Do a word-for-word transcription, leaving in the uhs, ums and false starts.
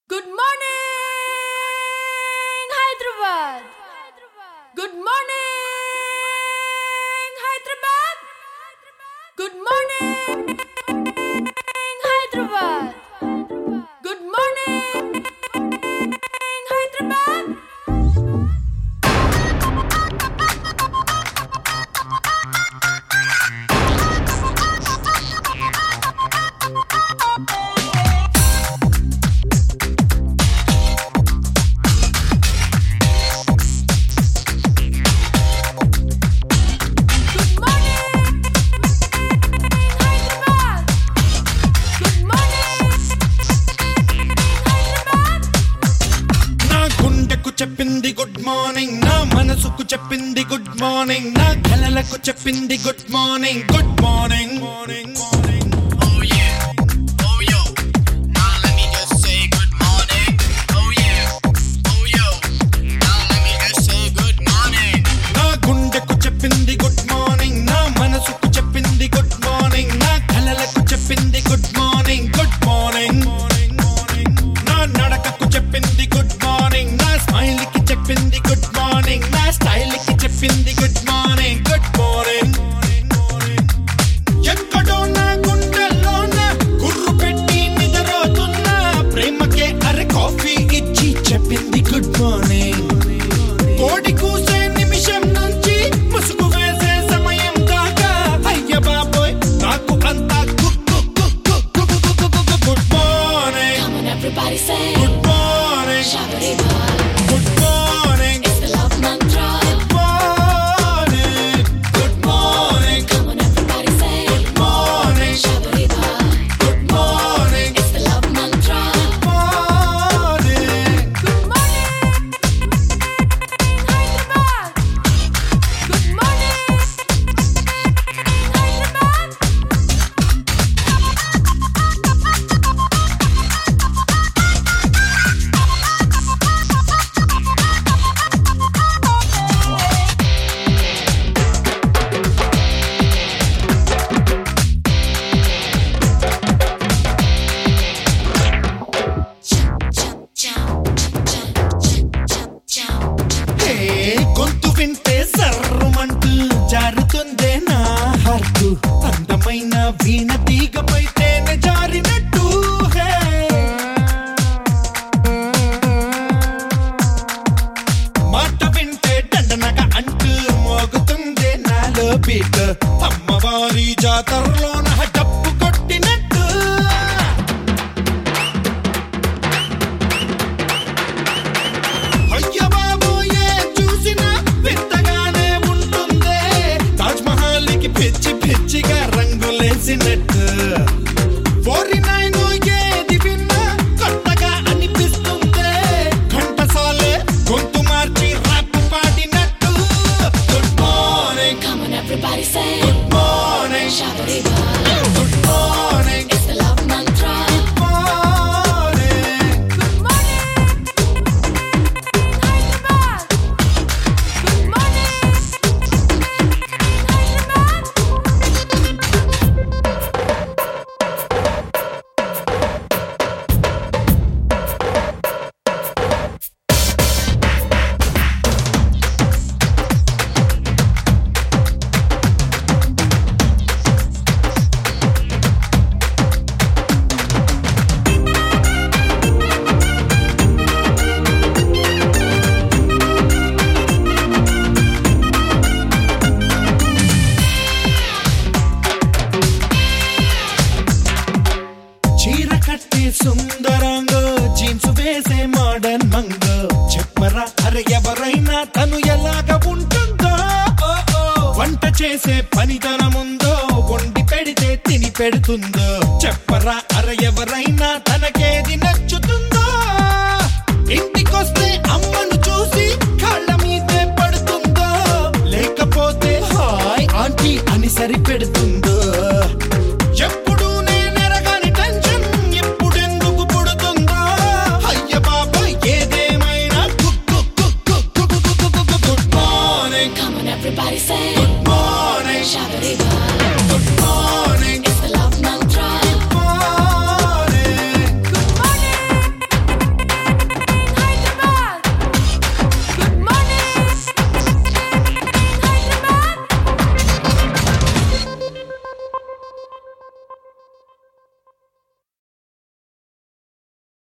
Good morning, Hyderabad. Good morning, Hyderabad. Good morning, Hyderabad. Good morning, Hyderabad. చెప్పింది good morning నా మనసుకు చెప్పింది good morning నా కలలకు చెప్పింది good morning good morning morning morning Oh yeah, oh yo, now let me just say good morning. Oh yeah, oh yo, now let me just say good morning. నా గుండెకు చెప్పింది good morning నా మనసుకు చెప్పింది good morning నా కలలకు చెప్పింది good morning good morning morning morning నా నడకకు చెప్పింది గుడ్ మార్నింగ్ నా స్మైల్ కి చెప్పింది గుడ్ మార్నింగ్ నా స్టైల్ కి చెప్పింది గుడ్ మార్నింగ్ గుడ్ మార్నింగ్ ఎక్కడో నా గుండెల్లోన గుర్రు పెట్టి నిద్రపోతున్నా ప్రేమకే అరే కాఫీ ఇచ్చి చెప్పింది గుడ్ మార్నింగ్ కోడి కూసే నిమిషం నుంచి ముసుగు వేసే సమయం దాకా అయ్య బాబోయ్ నాకు అంతా good morning. Come on, everybody say good morning Shabariba. Good morning It's the love mantra. Good morning good morning Come on, everybody say morning Shabariba. Good morning It's the love mantra. Morning Good morning, Hyderabad. Good morning, Hyderabad. Hey గొంతు వింటే సర్రమంటూ జారుతుందే నా heart అందమైన వీణ తీగపై తేనె జారినట్టు హే మాట వింటే దండనగా అంటూ మోగుతుందే నాలో beat అమ్మవారి జాతరలోన డప్పు కొట్టినట్టు అయ్య బాబోయే చూసినా వింతగానే ఉంటుందే తాజ్ మహల్ కి పిచ్చి పిచ్చిగా రంగులేసినట్టు ఫోర్టీ నైన్ ఏది విన్నా కొత్తగా అనిపిస్తుందే ఘంటసాలే గొంతు మార్చి ర్యాప్ పాడినట్టు good morning Come on, everybody say good morning Shabariba. Good morning It's the love mantra. Morning Good morning, Hyderabad. Good morning, Hyderabad. చీర కట్టే సుందరాంగ జీన్స్ వేసే మోడర్న్ మంగ చెప్పరా అరే ఎవరైనా తను ఎలాగ ఉంటుందో ఓ, ఓ. వంట చేసే పనితనముందో వండి పెడితే తిని పెడుతుందో చెప్పరా అరే ఎవరైనా తనకేది